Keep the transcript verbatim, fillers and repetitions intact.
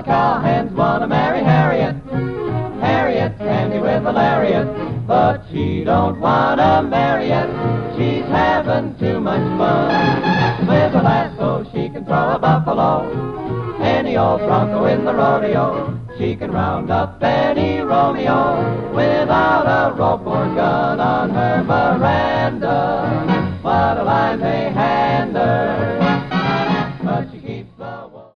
the cowhands want to marry Harriet. Harriet's handy with a lariat, but she don't want to marry yet. She's having too much fun. With a lasso she can throw a buffalo, any old bronco in the rodeo. She can round up any Romeo without a rope or gun on her veranda.